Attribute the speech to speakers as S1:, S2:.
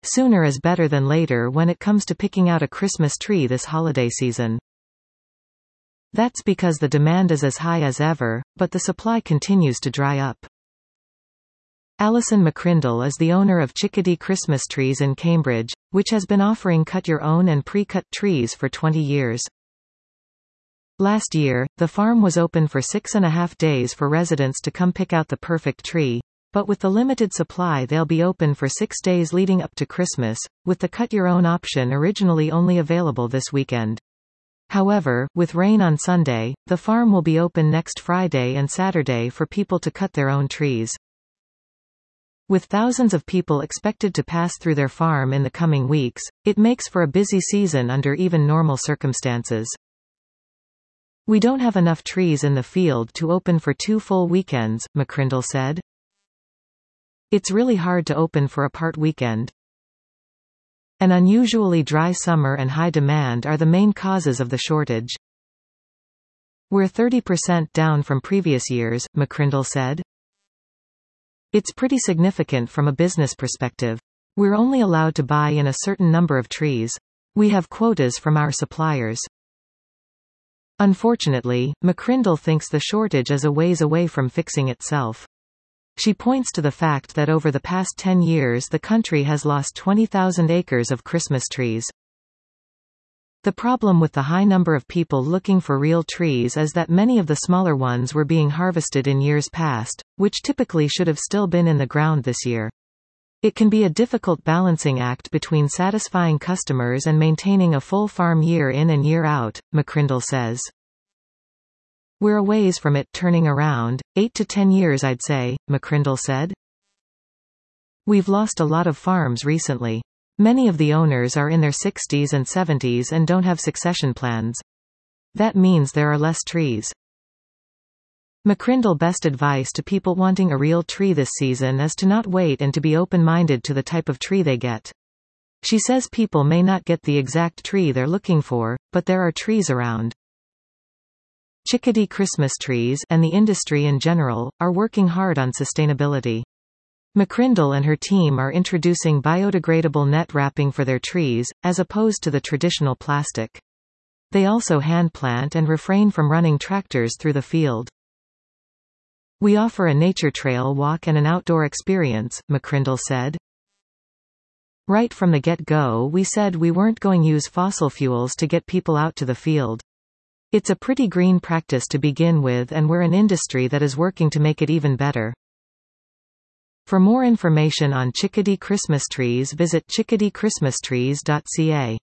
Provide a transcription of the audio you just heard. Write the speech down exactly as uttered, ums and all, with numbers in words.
S1: Sooner is better than later when it comes to picking out a Christmas tree this holiday season. That's because the demand is as high as ever, but the supply continues to dry up. Alison McCrindle is the owner of Chickadee Christmas Trees in Cambridge, which has been offering cut-your-own and pre-cut trees for twenty years. Last year, the farm was open for six and a half days for residents to come pick out the perfect tree, but with the limited supply they'll be open for six days leading up to Christmas, with the cut-your-own option originally only available this weekend. However, with rain on Sunday, the farm will be open next Friday and Saturday for people to cut their own trees. With thousands of people expected to pass through their farm in the coming weeks, it makes for a busy season under even normal circumstances. We don't have enough trees in the field to open for two full weekends, McCrindle said. It's really hard to open for a part weekend. An unusually dry summer and high demand are the main causes of the shortage. We're thirty percent down from previous years, McCrindle said. It's pretty significant from a business perspective. We're only allowed to buy in a certain number of trees. We have quotas from our suppliers. Unfortunately, McCrindle thinks the shortage is a ways away from fixing itself. She points to the fact that over the past ten years the country has lost twenty thousand acres of Christmas trees. The problem with the high number of people looking for real trees is that many of the smaller ones were being harvested in years past, which typically should have still been in the ground this year. It can be a difficult balancing act between satisfying customers and maintaining a full farm year in and year out, McCrindle says. We're a ways from it turning around, eight to ten years I'd say, McCrindle said. We've lost a lot of farms recently. Many of the owners are in their sixties and seventies and don't have succession plans. That means there are less trees. McCrindle best advice to people wanting a real tree this season is to not wait and to be open-minded to the type of tree they get. She says people may not get the exact tree they're looking for, but there are trees around. Chickadee Christmas Trees, and the industry in general, are working hard on sustainability. McCrindle and her team are introducing biodegradable net wrapping for their trees, as opposed to the traditional plastic. They also hand-plant and refrain from running tractors through the field. We offer a nature trail walk and an outdoor experience, McCrindle said. Right from the get-go we said we weren't going to use fossil fuels to get people out to the field. It's a pretty green practice to begin with, and we're an industry that is working to make it even better. For more information on Chickadee Christmas Trees, visit chickadee christmas trees dot c a.